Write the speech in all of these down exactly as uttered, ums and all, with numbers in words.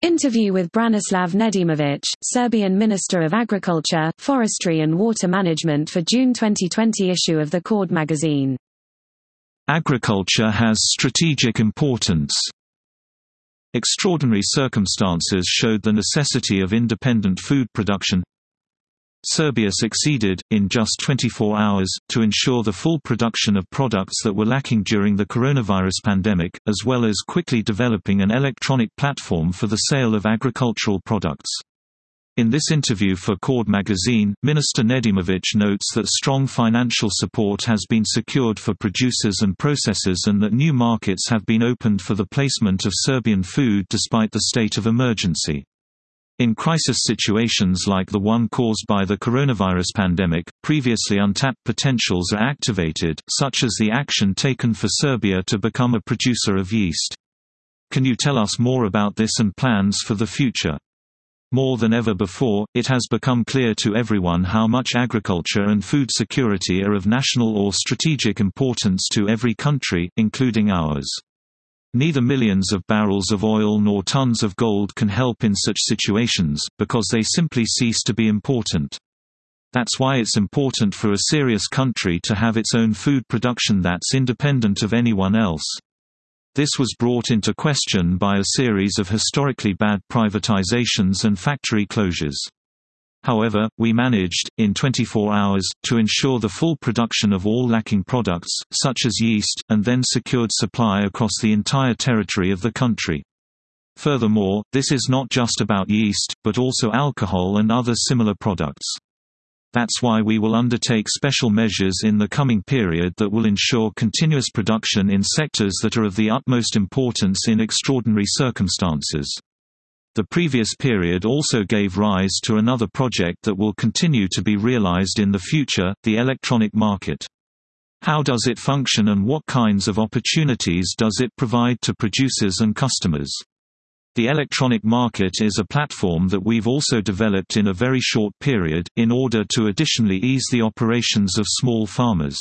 Interview with Branislav Nedimovic, Serbian Minister of Agriculture, Forestry and Water Management for June twenty twenty issue of the Cord magazine. Agriculture has strategic importance. Extraordinary circumstances showed the necessity of independent food production. Serbia succeeded, in just twenty-four hours, to ensure the full production of products that were lacking during the coronavirus pandemic, as well as quickly developing an electronic platform for the sale of agricultural products. In this interview for Cord magazine, Minister Nedimovic notes that strong financial support has been secured for producers and processors and that new markets have been opened for the placement of Serbian food despite the state of emergency. In crisis situations like the one caused by the coronavirus pandemic, previously untapped potentials are activated, such as the action taken for Serbia to become a producer of yeast. Can you tell us more about this and plans for the future? More than ever before, it has become clear to everyone how much agriculture and food security are of national or strategic importance to every country, including ours. Neither millions of barrels of oil nor tons of gold can help in such situations, because they simply cease to be important. That's why it's important for a serious country to have its own food production that's independent of anyone else. This was brought into question by a series of historically bad privatizations and factory closures. However, we managed, in twenty-four hours, to ensure the full production of all lacking products, such as yeast, and then secured supply across the entire territory of the country. Furthermore, this is not just about yeast, but also alcohol and other similar products. That's why we will undertake special measures in the coming period that will ensure continuous production in sectors that are of the utmost importance in extraordinary circumstances. The previous period also gave rise to another project that will continue to be realized in the future, the electronic market. How does it function and what kinds of opportunities does it provide to producers and customers? The electronic market is a platform that we've also developed in a very short period, in order to additionally ease the operations of small farmers.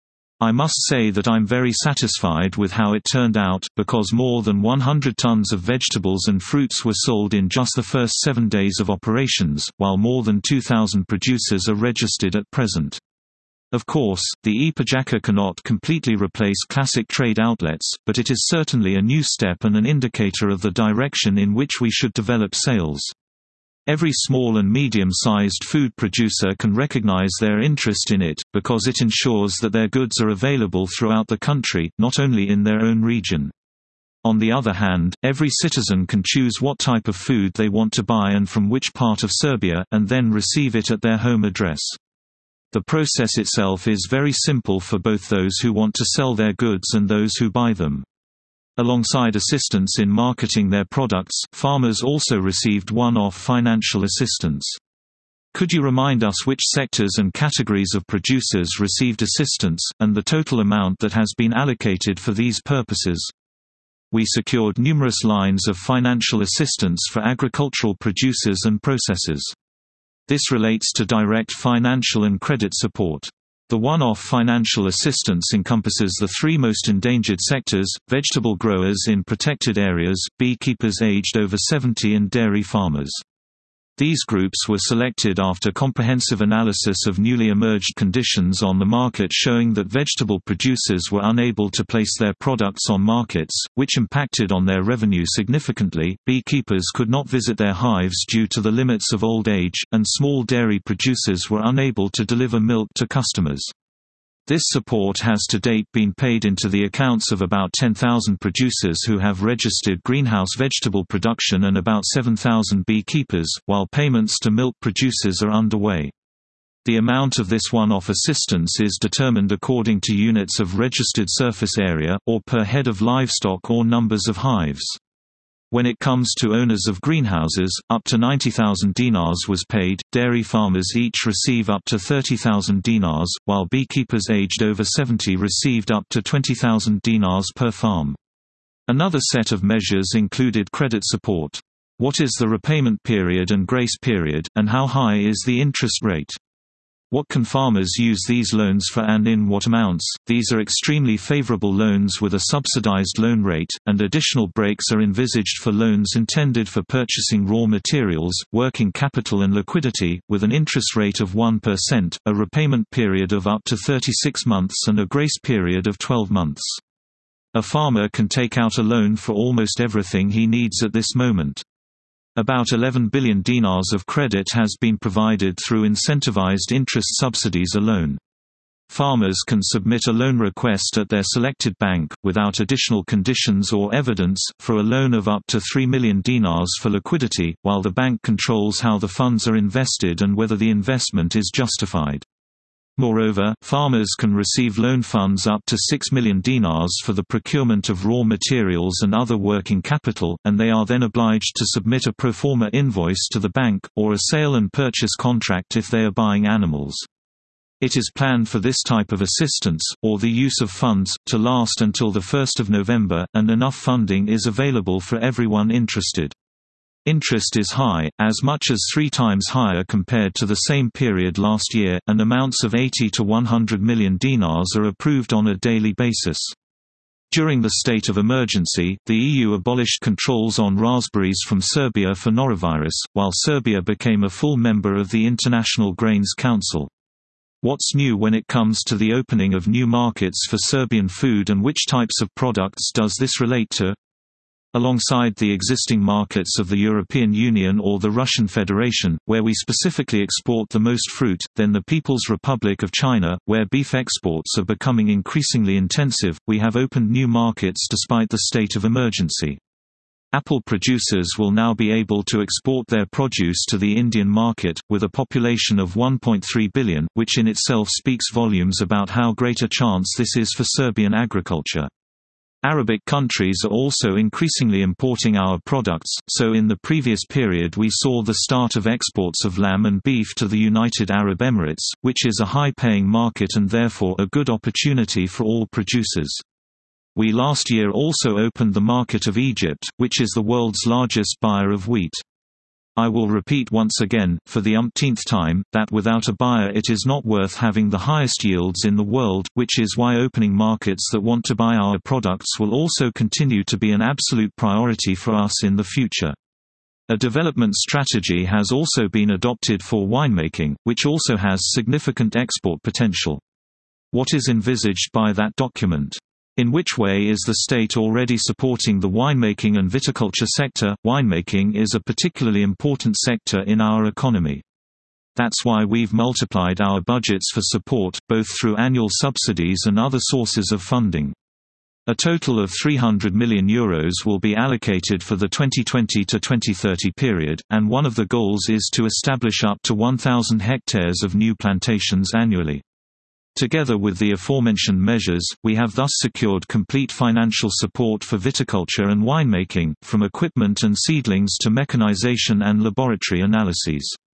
I must say that I'm very satisfied with how it turned out, because more than one hundred tons of vegetables and fruits were sold in just the first seven days of operations, while more than two thousand producers are registered at present. Of course, the e-Pajaka cannot completely replace classic trade outlets, but it is certainly a new step and an indicator of the direction in which we should develop sales. Every small and medium-sized food producer can recognize their interest in it, because it ensures that their goods are available throughout the country, not only in their own region. On the other hand, every citizen can choose what type of food they want to buy and from which part of Serbia, and then receive it at their home address. The process itself is very simple for both those who want to sell their goods and those who buy them. Alongside assistance in marketing their products, farmers also received one-off financial assistance. Could you remind us which sectors and categories of producers received assistance, and the total amount that has been allocated for these purposes? We secured numerous lines of financial assistance for agricultural producers and processors. This relates to direct financial and credit support. The one-off financial assistance encompasses the three most endangered sectors: vegetable growers in protected areas, beekeepers aged over seventy and dairy farmers. These groups were selected after comprehensive analysis of newly emerged conditions on the market showing that vegetable producers were unable to place their products on markets, which impacted on their revenue significantly. Beekeepers could not visit their hives due to the limits of old age, and small dairy producers were unable to deliver milk to customers. This support has to date been paid into the accounts of about ten thousand producers who have registered greenhouse vegetable production and about seven thousand beekeepers, while payments to milk producers are underway. The amount of this one-off assistance is determined according to units of registered surface area, or per head of livestock or numbers of hives. When it comes to owners of greenhouses, up to ninety thousand dinars was paid. Dairy farmers each receive up to thirty thousand dinars, while beekeepers aged over seventy received up to twenty thousand dinars per farm. Another set of measures included credit support. What is the repayment period and grace period, and how high is the interest rate? What can farmers use these loans for and in what amounts? These are extremely favorable loans with a subsidized loan rate, and additional breaks are envisaged for loans intended for purchasing raw materials, working capital and liquidity, with an interest rate of one percent, a repayment period of up to thirty-six months and a grace period of twelve months. A farmer can take out a loan for almost everything he needs at this moment. About eleven billion dinars of credit has been provided through incentivized interest subsidies alone. Farmers can submit a loan request at their selected bank, without additional conditions or evidence, for a loan of up to three million dinars for liquidity, while the bank controls how the funds are invested and whether the investment is justified. Moreover, farmers can receive loan funds up to six million dinars for the procurement of raw materials and other working capital, and they are then obliged to submit a pro forma invoice to the bank, or a sale and purchase contract if they are buying animals. It is planned for this type of assistance, or the use of funds, to last until the first of November, and enough funding is available for everyone interested. Interest is high, as much as three times higher compared to the same period last year, and amounts of eighty to one hundred million dinars are approved on a daily basis. During the state of emergency, the E U abolished controls on raspberries from Serbia for norovirus, while Serbia became a full member of the International Grains Council. What's new when it comes to the opening of new markets for Serbian food, and which types of products does this relate to? Alongside the existing markets of the European Union or the Russian Federation, where we specifically export the most fruit, then the People's Republic of China, where beef exports are becoming increasingly intensive, we have opened new markets despite the state of emergency. Apple producers will now be able to export their produce to the Indian market, with a population of one point three billion, which in itself speaks volumes about how great a chance this is for Serbian agriculture. Arabic countries are also increasingly importing our products, so in the previous period we saw the start of exports of lamb and beef to the United Arab Emirates, which is a high-paying market and therefore a good opportunity for all producers. We last year also opened the market of Egypt, which is the world's largest buyer of wheat. I will repeat once again, for the umpteenth time, that without a buyer it is not worth having the highest yields in the world, which is why opening markets that want to buy our products will also continue to be an absolute priority for us in the future. A development strategy has also been adopted for winemaking, which also has significant export potential. What is envisaged by that document? In which way is the state already supporting the winemaking and viticulture sector? Winemaking is a particularly important sector in our economy. That's why we've multiplied our budgets for support, both through annual subsidies and other sources of funding. A total of three hundred million euros will be allocated for the twenty twenty to twenty thirty period, and one of the goals is to establish up to one thousand hectares of new plantations annually. Together with the aforementioned measures, we have thus secured complete financial support for viticulture and winemaking, from equipment and seedlings to mechanization and laboratory analyses.